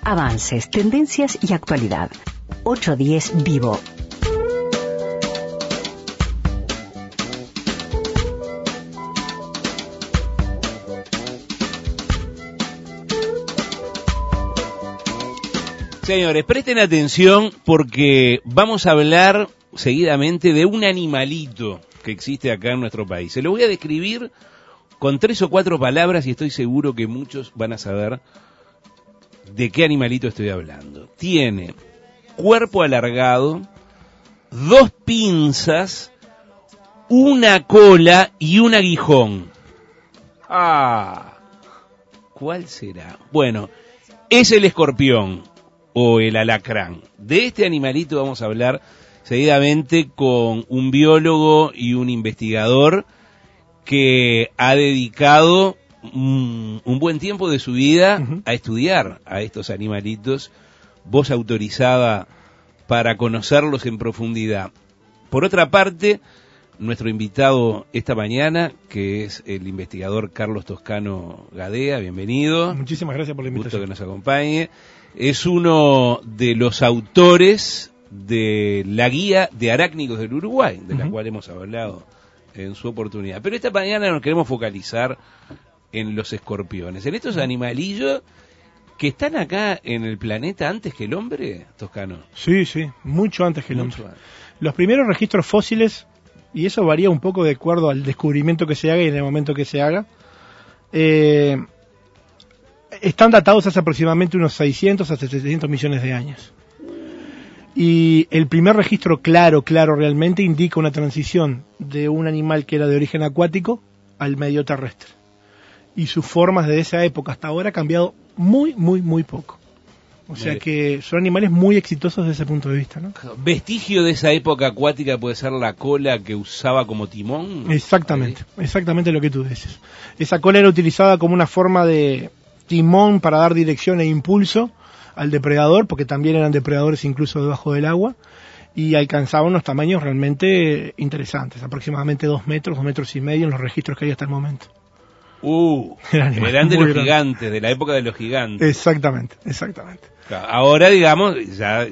Avances, tendencias y actualidad. 810 Vivo. Señores, presten atención porque vamos a hablar seguidamente de un animalito que existe acá en nuestro país. Se lo voy a describir con 3 o 4 palabras y estoy seguro que muchos van a saber de qué animalito estoy hablando. Tiene cuerpo alargado, 2 pinzas, una cola y un aguijón. ¿Cuál será? Bueno, es el escorpión o el alacrán. De este animalito vamos a hablar seguidamente con un biólogo y un investigador que ha dedicado un buen tiempo de su vida a estudiar a estos animalitos, voz autorizada para conocerlos en profundidad. Por otra parte, nuestro invitado esta mañana, que es el investigador Carlos Toscano Gadea, bienvenido. Muchísimas gracias por la invitación. Gusto que nos acompañe. Es uno de los autores de la guía de arácnidos del Uruguay, de la cual hemos hablado en su oportunidad. Pero esta mañana nos queremos focalizar en los escorpiones, en estos animalillos que están acá en el planeta antes que el hombre, Toscano. Sí, mucho antes que el hombre. Los primeros registros fósiles, y eso varía un poco de acuerdo al descubrimiento que se haga y en el momento que se haga, están datados hace aproximadamente unos 600 a 700 millones de años. Y el primer registro claro realmente indica una transición de un animal que era de origen acuático al medio terrestre. Y sus formas desde esa época hasta ahora han cambiado muy poco. O sea que son animales muy exitosos desde ese punto de vista, ¿no? ¿Vestigio de esa época acuática puede ser la cola que usaba como timón? Exactamente lo que tú dices. Esa cola era utilizada como una forma de timón para dar dirección e impulso al depredador, porque también eran depredadores incluso debajo del agua, y alcanzaban unos tamaños realmente interesantes, aproximadamente 2 metros, 2 metros y medio en los registros que hay hasta el momento. Eran de los gigantes, de la época de los gigantes. Exactamente. Ahora, digamos, ya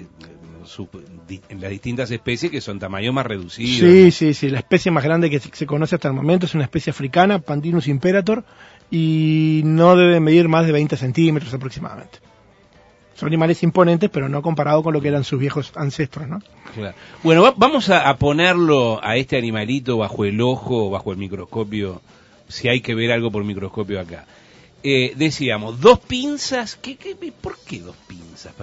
en las distintas especies que son tamaños más reducidos. Sí, la especie más grande que se conoce hasta el momento es una especie africana, Pandinus imperator, y no debe medir más de 20 centímetros aproximadamente. Son animales imponentes, pero no comparado con lo que eran sus viejos ancestros, ¿no? Claro. Bueno, vamos a ponerlo a este animalito bajo el ojo, bajo el microscopio, si hay que ver algo por microscopio acá. Decíamos, 2 pinzas, ¿por qué 2 pinzas?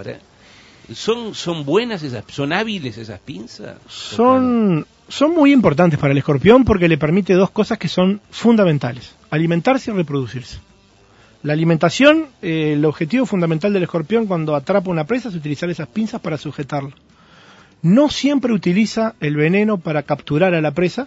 ¿Son buenas esas, son hábiles esas pinzas? Son muy importantes para el escorpión porque le permite 2 cosas que son fundamentales: alimentarse y reproducirse. La alimentación, el objetivo fundamental del escorpión cuando atrapa una presa es utilizar esas pinzas para sujetarla. No siempre utiliza el veneno para capturar a la presa.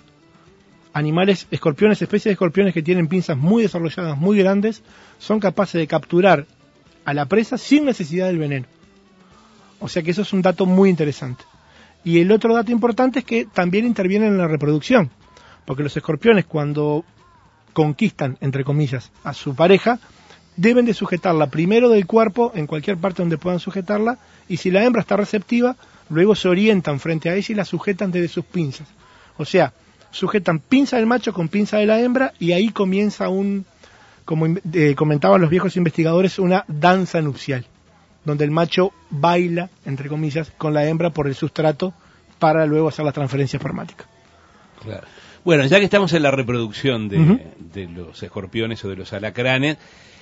Especies de escorpiones que tienen pinzas muy desarrolladas, muy grandes, son capaces de capturar a la presa sin necesidad del veneno. O sea que eso es un dato muy interesante. Y el otro dato importante es que también intervienen en la reproducción, porque los escorpiones cuando conquistan, entre comillas, a su pareja, deben de sujetarla primero del cuerpo, en cualquier parte donde puedan sujetarla, y si la hembra está receptiva, luego se orientan frente a ella y la sujetan desde sus pinzas. O sea, sujetan pinza del macho con pinza de la hembra y ahí comienza como comentaban los viejos investigadores, una danza nupcial, donde el macho baila, entre comillas, con la hembra por el sustrato para luego hacer la transferencia espermática. Claro. Bueno, ya que estamos en la reproducción de los escorpiones o de los alacranes,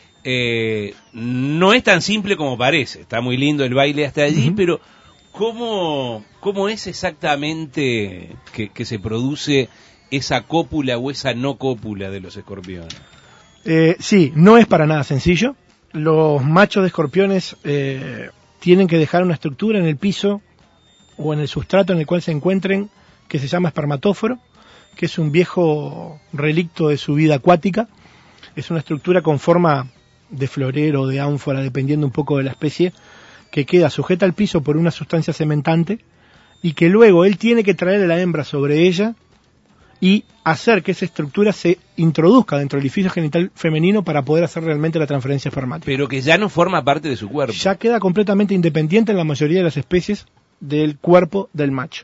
no es tan simple como parece. Está muy lindo el baile hasta allí, pero ¿cómo es exactamente que se produce esa cópula o esa no cópula de los escorpiones? Sí, no es para nada sencillo. Los machos de escorpiones tienen que dejar una estructura en el piso o en el sustrato en el cual se encuentren, que se llama espermatóforo, que es un viejo relicto de su vida acuática. Es una estructura con forma de florero o de ánfora, dependiendo un poco de la especie, que queda sujeta al piso por una sustancia cementante y que luego él tiene que traer a la hembra sobre ella y hacer que esa estructura se introduzca dentro del orificio genital femenino para poder hacer realmente la transferencia espermática. Pero que ya no forma parte de su cuerpo. Ya queda completamente independiente en la mayoría de las especies del cuerpo del macho.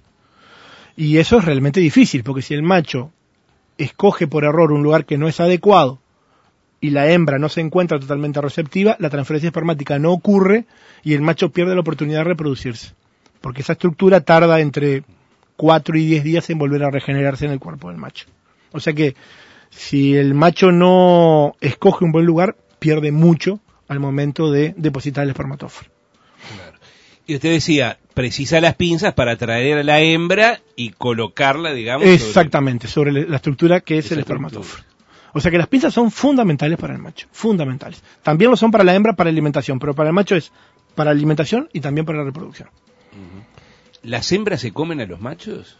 Y eso es realmente difícil, porque si el macho escoge por error un lugar que no es adecuado y la hembra no se encuentra totalmente receptiva, la transferencia espermática no ocurre y el macho pierde la oportunidad de reproducirse. Porque esa estructura tarda entre 4 y 10 días en volver a regenerarse en el cuerpo del macho. O sea que si el macho no escoge un buen lugar, pierde mucho al momento de depositar el espermatóforo. Claro. Y usted decía, precisa las pinzas para traer a la hembra y colocarla, digamos, exactamente, sobre la estructura que es el espermatóforo. O sea que las pinzas son fundamentales para el macho, fundamentales. También lo son para la hembra para alimentación, pero para el macho es para alimentación y también para la reproducción. ¿Las hembras se comen a los machos?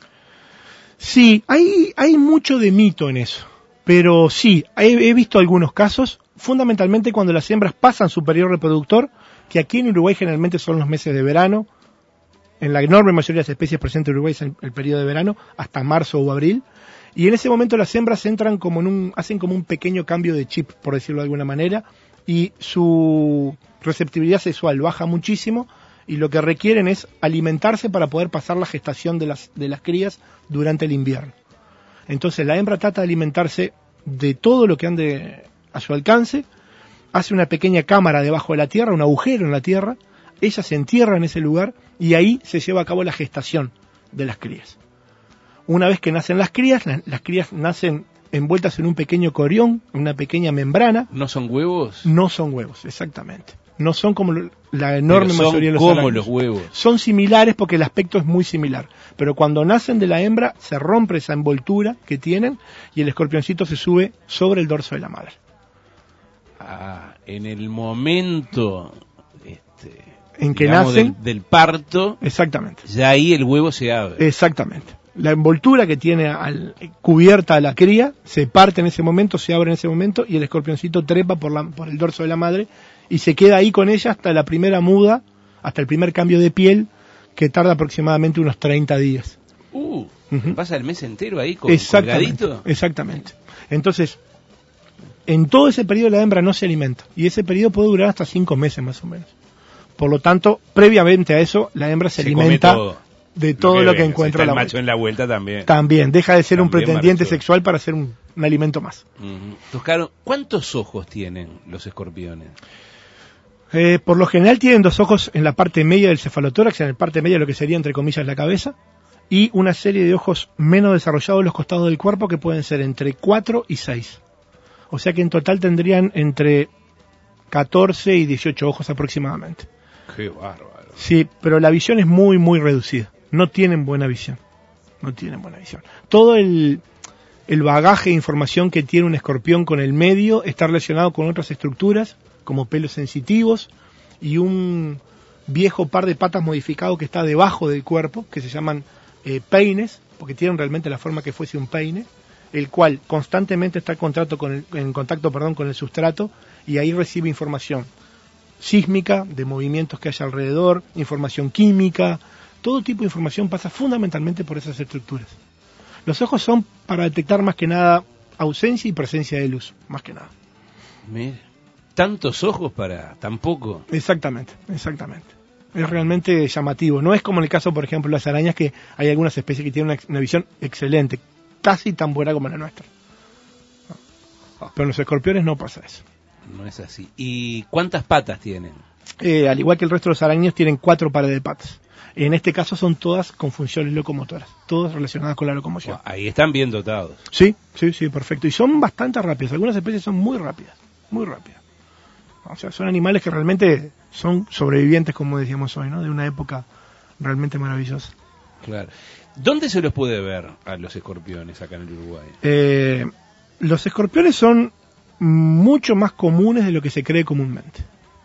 Sí, hay mucho de mito en eso, pero sí, he visto algunos casos, fundamentalmente cuando las hembras pasan su periodo reproductor, que aquí en Uruguay generalmente son los meses de verano, en la enorme mayoría de las especies presentes en Uruguay es el periodo de verano, hasta marzo o abril, y en ese momento las hembras entran hacen como un pequeño cambio de chip, por decirlo de alguna manera, y su receptividad sexual baja muchísimo, y lo que requieren es alimentarse para poder pasar la gestación de las crías durante el invierno. Entonces la hembra trata de alimentarse de todo lo que ande a su alcance, hace una pequeña cámara debajo de la tierra, un agujero en la tierra, ella se entierra en ese lugar y ahí se lleva a cabo la gestación de las crías. Una vez que nacen las crías nacen envueltas en un pequeño corión, una pequeña membrana. ¿No son huevos? No son huevos, exactamente. No son como la enorme mayoría de los como arácnidos. Los huevos. Son similares porque el aspecto es muy similar. Pero cuando nacen de la hembra se rompe esa envoltura que tienen y el escorpioncito se sube sobre el dorso de la madre. En el momento en que nacen del parto, exactamente. Ya ahí el huevo se abre. Exactamente. La envoltura que tiene cubierta a la cría se parte en ese momento, se abre en ese momento y el escorpioncito trepa por el dorso de la madre y se queda ahí con ella hasta la primera muda, hasta el primer cambio de piel, que tarda aproximadamente unos 30 días. ¿Pasa el mes entero ahí colgadito? Exactamente. Entonces, en todo ese periodo la hembra no se alimenta y ese periodo puede durar hasta 5 meses más o menos. Por lo tanto, previamente a eso, la hembra se alimenta de todo lo que encuentra el macho en la vuelta también. También, deja de ser un pretendiente sexual para ser un alimento más. Toscano, ¿cuántos ojos tienen los escorpiones? Por lo general tienen 2 ojos en la parte media del cefalotórax, en la parte media de lo que sería entre comillas la cabeza, y una serie de ojos menos desarrollados en los costados del cuerpo que pueden ser entre 4 y 6. O sea que en total tendrían entre 14 y 18 ojos aproximadamente. Qué bárbaro. Sí, pero la visión es muy, muy reducida. No tienen buena visión. No tienen buena visión. Todo el bagaje de información que tiene un escorpión con el medio está relacionado con otras estructuras, como pelos sensitivos y un viejo par de patas modificado que está debajo del cuerpo, que se llaman peines, porque tienen realmente la forma que fuese un peine, el cual constantemente está en contacto con el sustrato y ahí recibe información sísmica, de movimientos que hay alrededor, información química, todo tipo de información pasa fundamentalmente por esas estructuras. Los ojos son para detectar más que nada ausencia y presencia de luz, más que nada. Mira, tantos ojos para tan poco. Exactamente. Es realmente llamativo. No es como en el caso, por ejemplo, de las arañas, que hay algunas especies que tienen una visión excelente, casi tan buena como la nuestra. Pero en los escorpiones no pasa eso. No es así. ¿Y cuántas patas tienen? Al igual que el resto de los arácnidos, tienen 4 pares de patas. En este caso son todas con funciones locomotoras, todas relacionadas con la locomoción. Ahí están bien dotados. Sí, perfecto. Y son bastante rápidas. Algunas especies son muy rápidas. O sea, son animales que realmente son sobrevivientes, como decíamos hoy, ¿no? De una época realmente maravillosa. Claro. ¿Dónde se los puede ver a los escorpiones acá en el Uruguay? Los escorpiones son mucho más comunes de lo que se cree comúnmente.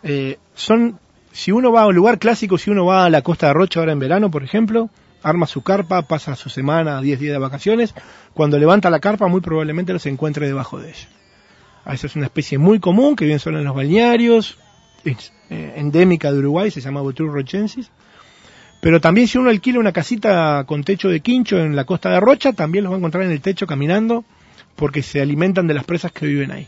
Si uno va a un lugar clásico, si uno va a la Costa de Rocha ahora en verano, por ejemplo, arma su carpa, pasa su semana, 10 días de vacaciones, cuando levanta la carpa muy probablemente los encuentre debajo de ella. Esa es una especie muy común que vive solo en los balnearios, es endémica de Uruguay, se llama Botrus rochensis, Pero también si uno alquila una casita con techo de quincho en la costa de Rocha, también los va a encontrar en el techo caminando, porque se alimentan de las presas que viven ahí.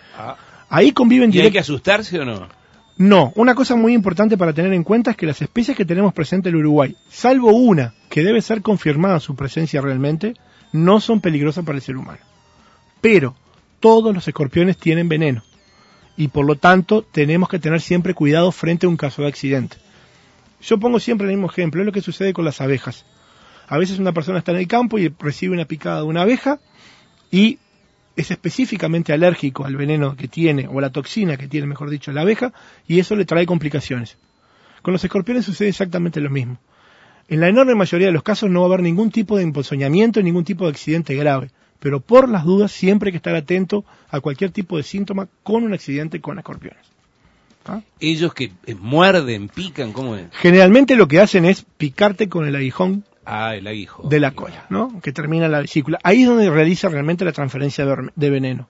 Ahí conviven ¿Y hay que asustarse o no? No, una cosa muy importante para tener en cuenta es que las especies que tenemos presentes en el Uruguay, salvo una que debe ser confirmada su presencia realmente, no son peligrosas para el ser humano. Pero todos los escorpiones tienen veneno y por lo tanto tenemos que tener siempre cuidado frente a un caso de accidente. Yo pongo siempre el mismo ejemplo, es lo que sucede con las abejas. A veces una persona está en el campo y recibe una picada de una abeja y es específicamente alérgico al veneno que tiene, o a la toxina que tiene, mejor dicho, la abeja, y eso le trae complicaciones. Con los escorpiones sucede exactamente lo mismo. En la enorme mayoría de los casos no va a haber ningún tipo de emponzoñamiento, ningún tipo de accidente grave, pero por las dudas siempre hay que estar atento a cualquier tipo de síntoma con un accidente con escorpiones. ¿Ah? Ellos que muerden, pican, ¿cómo es? Generalmente lo que hacen es picarte con el aguijón el aguijón de la cola, ¿no? Que termina en la vesícula. Ahí es donde realiza realmente la transferencia de veneno.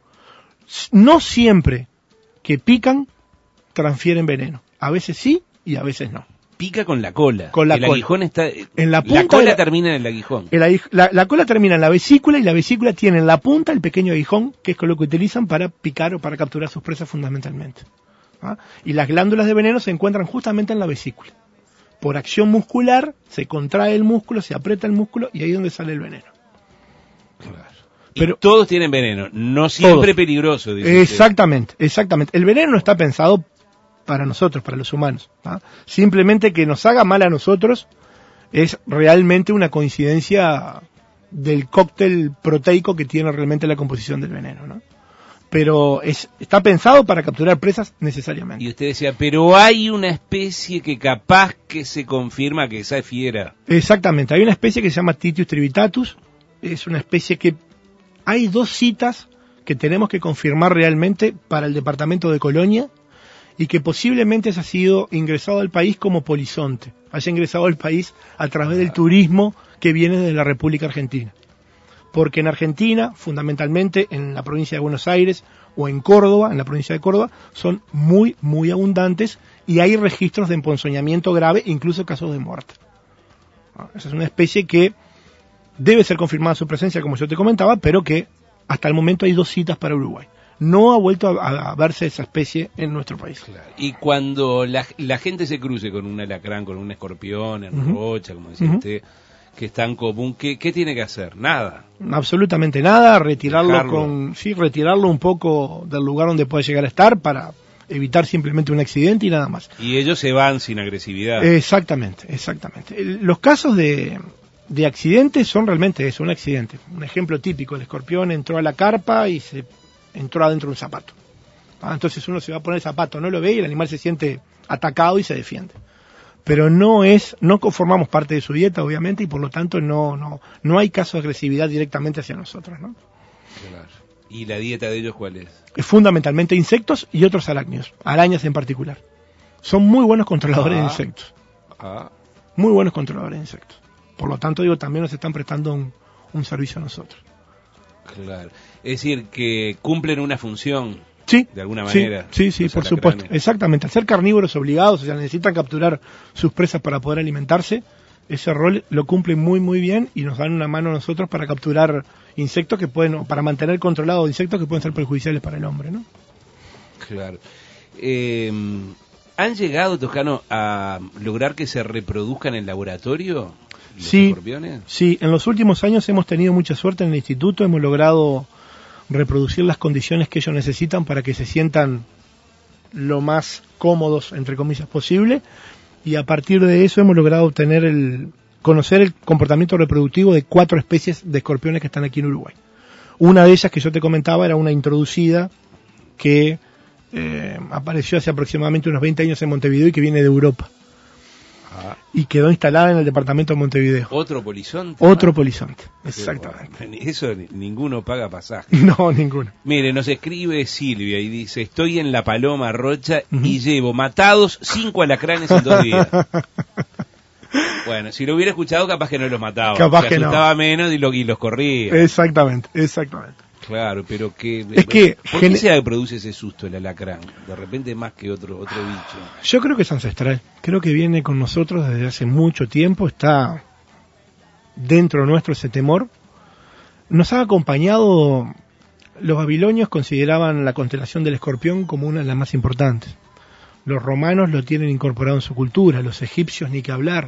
No siempre que pican transfieren veneno. A veces sí y a veces no. Pica con la cola. Con la el cola. aguijón está en la punta la cola termina en el aguijón. La cola termina en la vesícula y la vesícula tiene en la punta el pequeño aguijón, que es con lo que utilizan para picar o para capturar sus presas fundamentalmente. ¿Ah? Y las glándulas de veneno se encuentran justamente en la vesícula. Por acción muscular se contrae el músculo, se aprieta el músculo y ahí es donde sale el veneno. Claro. Pero y todos tienen veneno, no siempre todos. Peligroso. Dice exactamente, usted. Exactamente. El veneno no está pensado para nosotros, para los humanos. ¿Ah? Simplemente que nos haga mal a nosotros es realmente una coincidencia del cóctel proteico que tiene realmente la composición del veneno, ¿no? Pero está pensado para capturar presas necesariamente. Y usted decía, pero hay una especie que capaz que se confirma que esa es fiera. Exactamente, hay una especie que se llama Titius trivitatus, es una especie que hay 2 citas que tenemos que confirmar realmente para el departamento de Colonia y que posiblemente haya sido ingresado al país como polizonte, haya ingresado al país a través del turismo que viene de la República Argentina. Porque en Argentina, fundamentalmente en la provincia de Buenos Aires o en Córdoba, en la provincia de Córdoba, son muy, muy abundantes y hay registros de emponzoñamiento grave, incluso casos de muerte. Esa es una especie que debe ser confirmada su presencia, como yo te comentaba, pero que hasta el momento hay 2 citas para Uruguay. No ha vuelto a verse esa especie en nuestro país. Claro. Y cuando la gente se cruce con un alacrán, con un escorpión, en Rocha, como decía usted, que es tan común, ¿qué tiene que hacer? Nada. Absolutamente nada, retirarlo un poco del lugar donde puede llegar a estar para evitar simplemente un accidente y nada más. Y ellos se van sin agresividad. Exactamente. Los casos de accidentes son realmente eso, un accidente. Un ejemplo típico, el escorpión entró a la carpa y se entró adentro de un zapato. Entonces uno se va a poner el zapato, no lo ve y el animal se siente atacado y se defiende. Pero no conformamos parte de su dieta, obviamente, y por lo tanto no hay caso de agresividad directamente hacia nosotros, ¿no? Claro. ¿Y la dieta de ellos cuál es? Es fundamentalmente insectos y otros arácnidos, arañas en particular. Son muy buenos controladores de insectos. Muy buenos controladores de insectos. Por lo tanto, también nos están prestando un servicio a nosotros. Claro. Es decir, que cumplen una función. Sí, de alguna manera. Sí, por supuesto. Exactamente. Al ser carnívoros obligados, o sea, necesitan capturar sus presas para poder alimentarse, ese rol lo cumplen muy, muy bien y nos dan una mano a nosotros para capturar insectos que pueden, para mantener controlados insectos que pueden ser perjudiciales para el hombre, ¿no? Claro. ¿Han llegado, Toscano, a lograr que se reproduzcan en laboratorio los escorpiones? Sí, en los últimos años hemos tenido mucha suerte en el instituto, hemos logrado reproducir las condiciones que ellos necesitan para que se sientan lo más cómodos, entre comillas, posible, y a partir de eso hemos logrado conocer el comportamiento reproductivo de 4 especies de escorpiones que están aquí en Uruguay. Una de ellas que yo te comentaba era una introducida que apareció hace aproximadamente unos 20 años en Montevideo y que viene de Europa. Y quedó instalada en el departamento de Montevideo. ¿Otro polizonte? Otro polizonte, exactamente. Eso ninguno paga pasaje. No, ninguno. Mire, nos escribe Silvia y dice, estoy en La Paloma, Rocha, y llevo matados 5 alacranes en 2 días. Bueno, si lo hubiera escuchado, capaz que no los mataba. Capaz se que asustaba no. menos y los corría. Exactamente. Claro, pero ¿por qué se produce ese susto el alacrán? De repente más que otro bicho. Yo creo que es ancestral. Creo que viene con nosotros desde hace mucho tiempo. Está dentro nuestro ese temor. Nos ha acompañado. Los babilonios consideraban la constelación del Escorpión como una de las más importantes. Los romanos lo tienen incorporado en su cultura, los egipcios ni que hablar.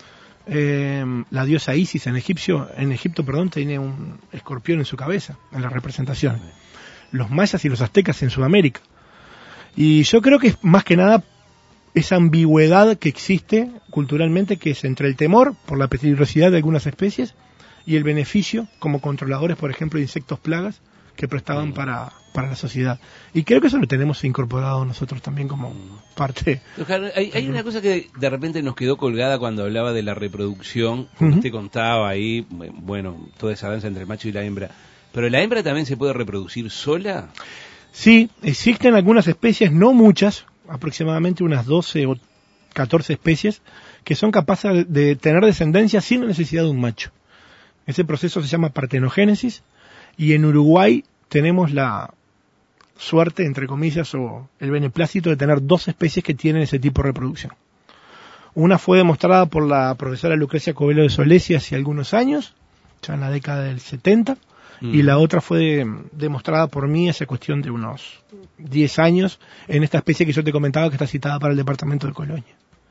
La diosa Isis en Egipto, tiene un escorpión en su cabeza, en la representación. Los mayas y los aztecas en Sudamérica. Y yo creo que es más que nada esa ambigüedad que existe culturalmente, que es entre el temor por la peligrosidad de algunas especies y el beneficio como controladores, por ejemplo, de insectos plagas que prestaban para la sociedad. Y creo que eso lo tenemos incorporado nosotros también como parte. Hay una cosa que de repente nos quedó colgada cuando hablaba de la reproducción. Usted contaba ahí, bueno, toda esa danza entre el macho y la hembra. ¿Pero la hembra también se puede reproducir sola? Sí, existen algunas especies, no muchas, aproximadamente unas 12 o 14 especies, que son capaces de tener descendencia sin la necesidad de un macho. Ese proceso se llama partenogénesis. Y en Uruguay tenemos la suerte, entre comillas, o el beneplácito de tener 2 especies que tienen ese tipo de reproducción. Una fue demostrada por la profesora Lucrecia Covelo de Solesi hace algunos años, ya en la década del 70, y la otra fue demostrada por mí hace cuestión de unos 10 años en esta especie que yo te comentaba que está citada para el departamento de Colonia.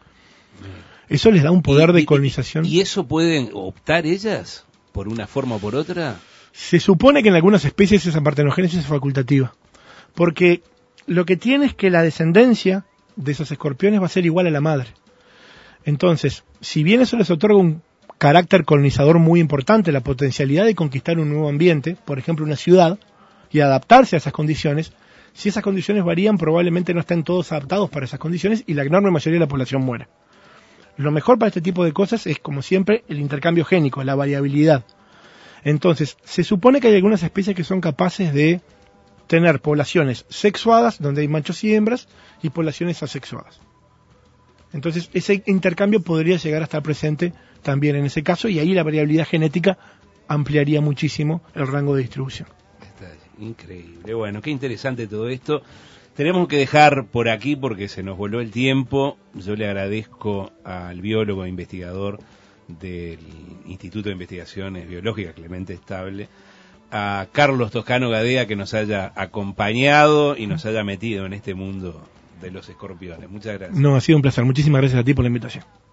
Eso les da un poder de colonización. ¿Y eso pueden optar ellas por una forma o por otra? Se supone que en algunas especies esa partenogénesis es facultativa, porque lo que tiene es que la descendencia de esos escorpiones va a ser igual a la madre. Entonces, si bien eso les otorga un carácter colonizador muy importante, la potencialidad de conquistar un nuevo ambiente, por ejemplo una ciudad, y adaptarse a esas condiciones, si esas condiciones varían, probablemente no estén todos adaptados para esas condiciones y la enorme mayoría de la población muera. Lo mejor para este tipo de cosas es, como siempre, el intercambio génico, la variabilidad. Entonces, se supone que hay algunas especies que son capaces de tener poblaciones sexuadas, donde hay machos y hembras, y poblaciones asexuadas. Entonces, ese intercambio podría llegar a estar presente también en ese caso, y ahí la variabilidad genética ampliaría muchísimo el rango de distribución. Está increíble. Bueno, qué interesante todo esto. Tenemos que dejar por aquí porque se nos voló el tiempo. Yo le agradezco al biólogo e investigador del Instituto de Investigaciones Biológicas Clemente Estable, a Carlos Toscano Gadea, que nos haya acompañado y nos haya metido en este mundo de los escorpiones. Muchas gracias. No, ha sido un placer. Muchísimas gracias a ti por la invitación.